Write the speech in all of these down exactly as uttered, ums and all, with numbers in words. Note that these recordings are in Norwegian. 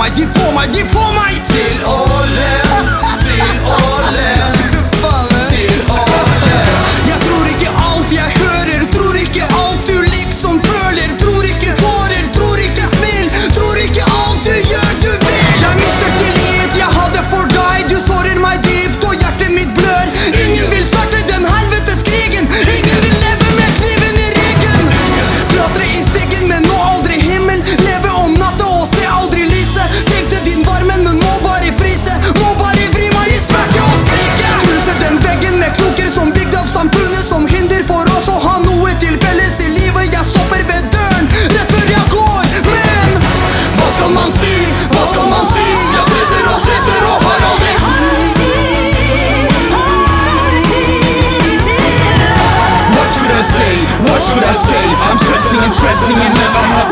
meg, de får meg, de får meg Til Åle, til Åle, til Åle. Jeg tror ikke alt jeg hører, tror ikke alt du liksom føler. Tror ikke tårer, tror ikke smil, tror ikke alt du gjør du vil. Jeg mister tillit jeg hadde for deg, du sårer meg dypt og hjertet mitt blør. Ingen vil starte den helvetes krigen, ingen vil leve med kniven i ryggen. Klatre i stigen, men nå aldri himmel. Leve om natta og se aldri lyset. Trengte din varmen, men må bare fryse. Må bare vri meg i smerte og skrike. Knuse den veggen med knoker som bygd av samfunnet, som hinder for oss å ha noe til felles i livet. Jeg stopper ved døren rett før jeg går, men hva skal man si, hva skal man si? Jeg stresser og stresser og har aldri What should I say? What should I say? I'm stressing and stressing and never have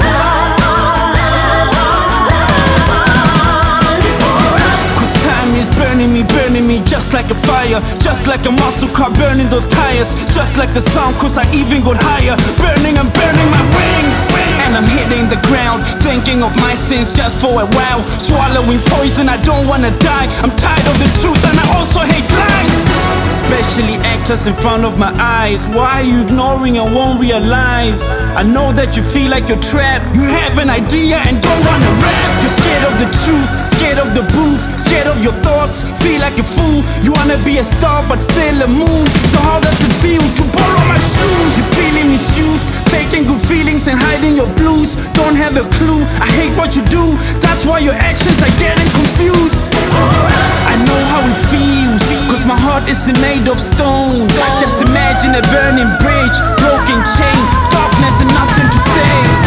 Cause time is burning me, burning me just like a fire. Just like a muscle car burning those tires. Just like the sound cause I even got higher. Burning and burning my wings. And I'm hitting the ground, thinking of my sins just for a while. Swallowing poison, I don't wanna die. I'm tired of the truth and I also hate lies. Especially actors in front of my eyes. Why are you ignoring and won't realize? I know that you feel like you're trapped. You have an idea and don't wanna rap. You're scared of the truth, scared of the booth, scared of your thoughts, feel like a fool. You wanna be a star but still a moon. So how does it feel to borrow my shoes? You feeling misused, faking good feelings and hiding your blues. Don't have a clue, I hate what you do. That's why your actions are getting confused. I know how it feels, cause my heart isn't made of stone. Just imagine a burning bridge, broken chain, darkness and nothing to say.